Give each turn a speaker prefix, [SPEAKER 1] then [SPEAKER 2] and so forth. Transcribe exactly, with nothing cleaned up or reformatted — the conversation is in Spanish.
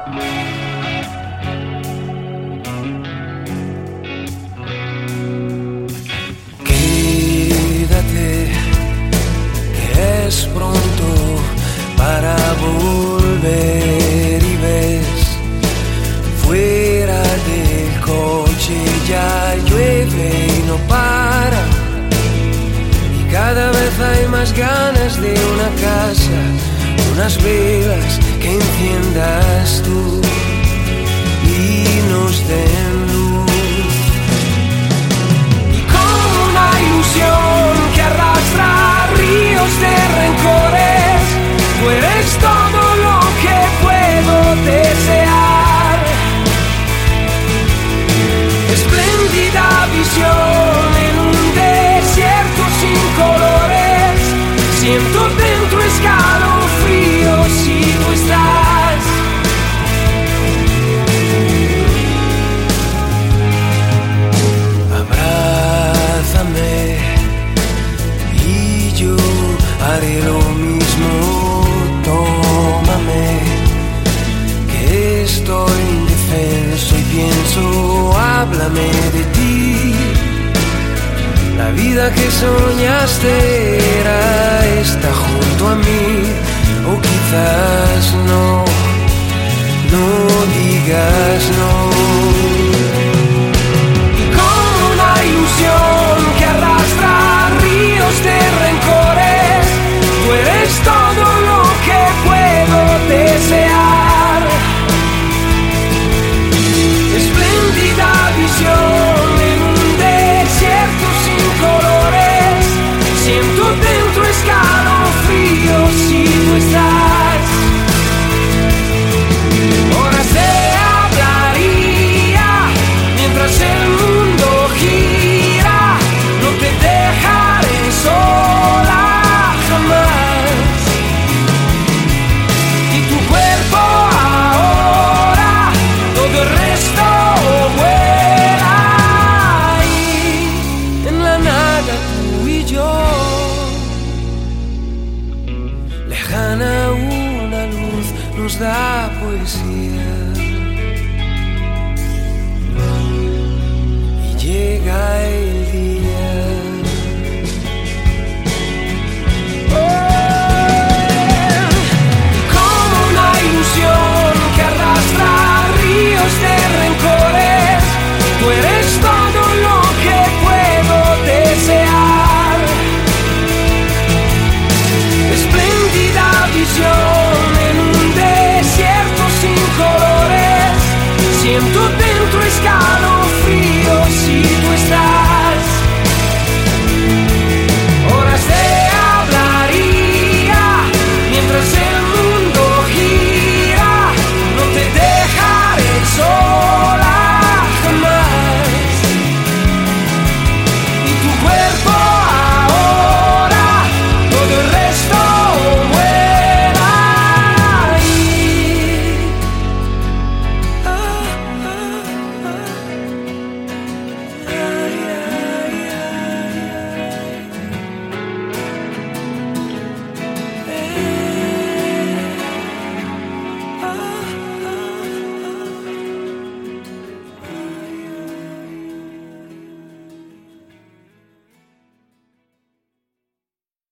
[SPEAKER 1] Quédate, que es pronto para volver y ves, fuera del coche ya llueve y no para, y cada vez hay más ganas de una casa, unas velas que enciendas tú y nos den luz. Y como una ilusión que arrastra ríos de rencores, tú eres todo lo que puedo desear. Espléndida visión en un desierto sin colores, siento dentro escalofríos si tú estás. Abrázame y yo haré lo mismo. Tómame, que estoy indefenso y pienso, háblame de ti. La vida que soñaste era esta junto a mí, o quizás no, no digas no. Y como una ilusión que arrastra ríos de rencores, tú eres todo lo que puedo desear. Espléndida visión en un desierto sin colores, siento dentro escalofríos si tú estás. Horas te hablaría mientras el mundo gira, no te dejaré sola jamás. Y tu cuerpo ahora, todo el resto vuela, y en la nada tú y yo, lejana una luz nos da poesía, y llega ella